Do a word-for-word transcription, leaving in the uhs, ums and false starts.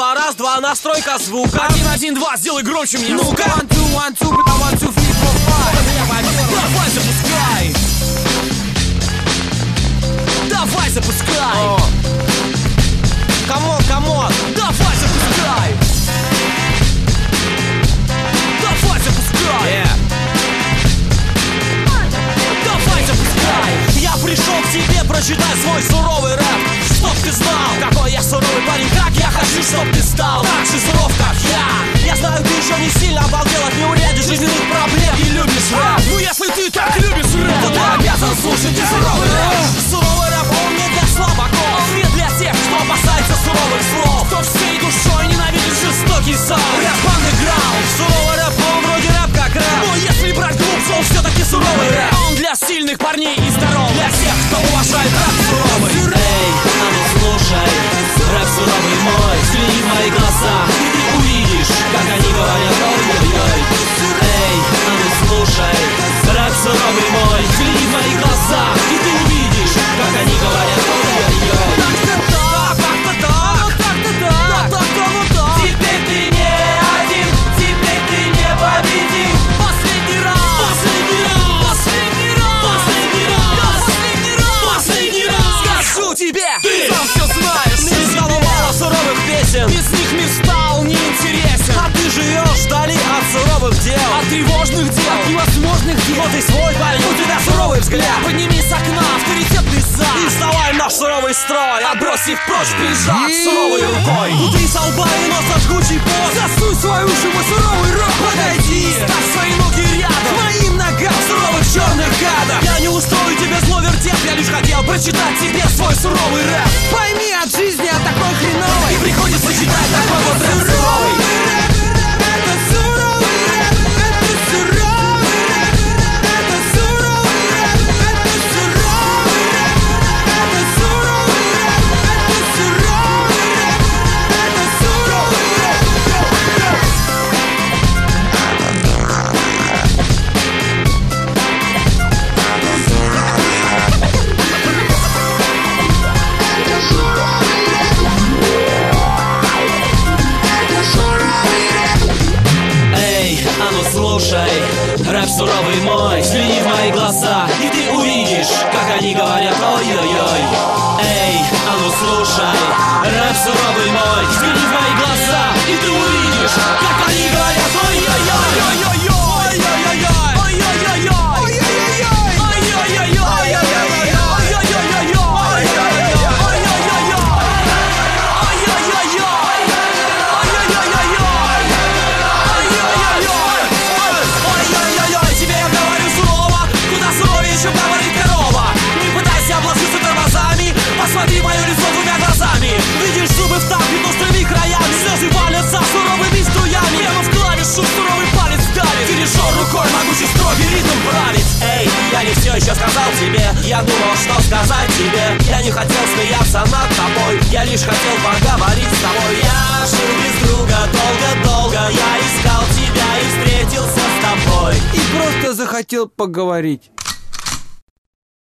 два, раз, два, настройка звука. Один, один, два, сделай громче мне. Ну-ка. One, two, one, two, бля, one, two, three, four, five. Давай, запускай. Давай, запускай. Камон, камон. Давай, запускай. Давай, запускай. Yeah. Давай, запускай. Я пришел к тебе прочитать свой суровый рэп, чтоб ты знал, какой я суровый парень, как я хочу, чтоб ты стал так же суров, как я. Я знаю, ты еще не сильно обалдел от неуряди жизненных проблем и любишь рэп. Ну если ты так любишь рэп, то ты обязан слушать и суровый рэп. Суровый рэп, он не для слабаков, не для тех, кто опасается суровых слов, кто всей душой ненавидит жестокий саунд. Рэп андеграунд. Суровый рэп, он вроде рэп как рэп, но если брать глубже, он все-таки суровый рэп. Он для сильных парней и здоровых, для тех, кто уважает рэп суровый. Эй, а ну слушай, рэп суровый мой, взгляни в мои глаза, и ты увидишь, как они говорят ой-ой-ой. Эй, а ну слушай, рэп суровый мой, взгляни в мои глаза, и ты увидишь, как они говорят ой-ой-ой. Без них мир стал неинтересен. А ты живешь вдали от суровых дел, от тревожных дел, от невозможных дел. Вот и свой парень, у тебя суровый взгляд. Подними с окна авторитетный зад и вставай в наш суровый строй, отбросив прочь прижав суровой рукой. Ты со лба и носа жгучий пот, засуй свои уши, мой суровый рэп. Подойди, ставь свои ноги рядом к моим ногам в суровых черных гадах. Я не устрою тебе зло вертеп, я лишь хотел прочитать тебе свой суровый рэп. Пойми, от жизни, от такой хреновой и приходится читать такой вот рэп суровый. Это суровый рэп, это суровый рэп, это суровый рэп, это суровый рэп, это суровый рэп, это суровый рэп, это суровый Слушай, рэп суровый мой, взгляни в мои глаза, и ты увидишь, как они говорят ой-ой-ой. Эй, а ну слушай, рэп суровый мой, взгляни в мои глаза, и ты увидишь, как они говорят ой-ой-ой. Посмотри мое лицо двумя глазами. Видишь зубы в танке, но с тремя краями. Слезы валятся суровыми струями. Прямо в клавишу суровый палец давит. Дирижер рукой могучий строгий ритм правит. Эй, я не все еще сказал тебе. Я думал, что сказать тебе. Я не хотел смеяться над тобой. Я лишь хотел поговорить с тобой. Я жил без друга долго-долго. Я искал тебя и встретился с тобой. И просто захотел поговорить.